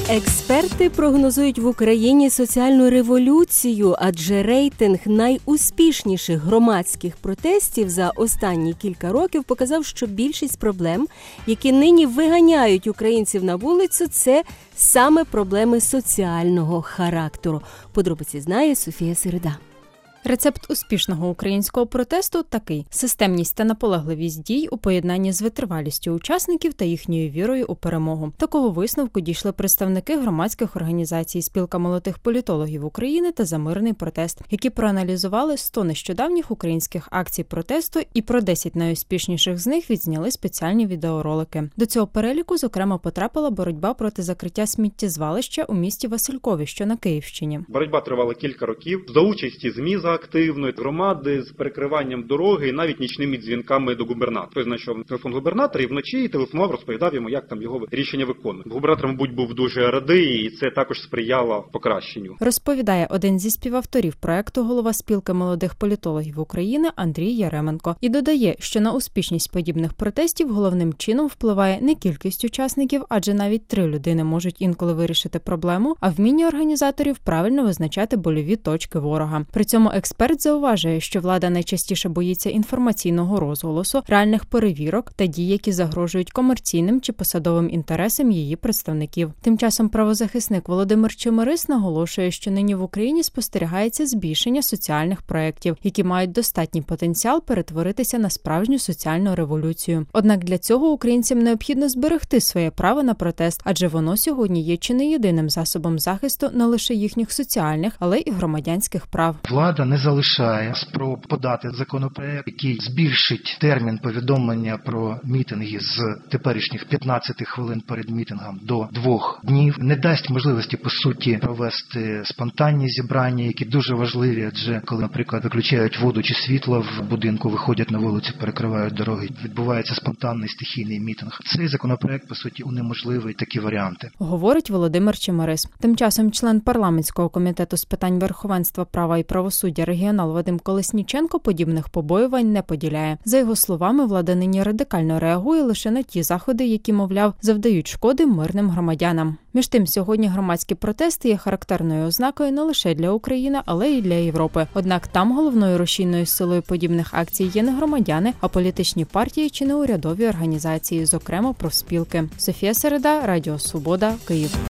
Експерти прогнозують в Україні соціальну революцію, адже рейтинг найуспішніших громадських протестів за останні кілька років показав, що більшість проблем, які нині виганяють українців на вулицю, це саме проблеми соціального характеру. Подробиці знає Софія Середа. Рецепт успішного українського протесту такий – системність та наполегливість дій у поєднанні з витривалістю учасників та їхньою вірою у перемогу. Такого висновку дійшли представники громадських організацій «Спілка молодих політологів України» та «За мирний протест», які проаналізували 100 нещодавніх українських акцій протесту і про 10 найуспішніших з них відзняли спеціальні відеоролики. До цього переліку, зокрема, потрапила боротьба проти закриття сміттєзвалища у місті Василькові, що на Київщині. Боротьба тривала кілька років за участі ЗМІ активної громади з перекриванням дороги і навіть нічними дзвінками до губернатора. Той знайшов телефон губернатора і вночі телефонував, розповідав йому, як там його рішення виконує. Губернатор, мабуть, був дуже радий, і це також сприяло покращенню. Розповідає один зі співавторів проекту, голова Спілки молодих політологів України Андрій Яременко. І додає, що на успішність подібних протестів головним чином впливає не кількість учасників, адже навіть 3 людини можуть інколи вирішити проблему, а вміння організаторів правильно визначати больові точки ворога. При цьому експерт зауважує, що влада найчастіше боїться інформаційного розголосу, реальних перевірок та дій, які загрожують комерційним чи посадовим інтересам її представників. Тим часом правозахисник Володимир Чемерис наголошує, що нині в Україні спостерігається збільшення соціальних проєктів, які мають достатній потенціал перетворитися на справжню соціальну революцію. Однак для цього українцям необхідно зберегти своє право на протест, адже воно сьогодні є чи не єдиним засобом захисту не лише їхніх соціальних, але й громадянських прав. Влада не залишає спроб подати законопроект, який збільшить термін повідомлення про мітинги з теперішніх 15 хвилин перед мітингом до 2 днів. Не дасть можливості, по суті, провести спонтанні зібрання, які дуже важливі, адже коли, наприклад, виключають воду чи світло в будинку, виходять на вулицю, перекривають дороги, відбувається спонтанний стихійний мітинг. Цей законопроект, по суті, унеможливить такі варіанти. Говорить Володимир Чемерис. Тим часом член парламентського комітету з питань верховенства права і правосуддя регіонал Вадим Колесніченко подібних побоювань не поділяє. За його словами, влада нині радикально реагує лише на ті заходи, які, мовляв, завдають шкоди мирним громадянам. Між тим, сьогодні громадські протести є характерною ознакою не лише для України, але й для Європи. Однак там головною рушійною силою подібних акцій є не громадяни, а політичні партії чи неурядові організації, зокрема профспілки. Софія Середа, Радіо Свобода, Київ.